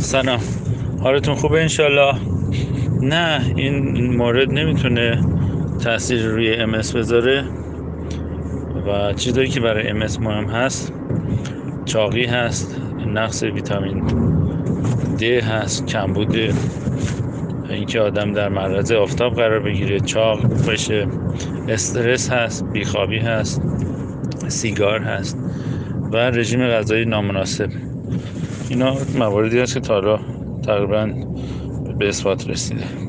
سلام، حالتون خوبه انشالله؟ نه، این مورد نمیتونه تاثیر روی MS بذاره و چیزایی که برای MS مهم هست چاقی هست، نقص ویتامین D هست، کمبود اینکه آدم در معرض آفتاب قرار بگیره، چاق بشه، استرس هست، بیخوابی هست، سیگار هست و رژیم غذایی نامناسب. اینا مواردی هست که تا حالا تقریبا به اثبات رسیده.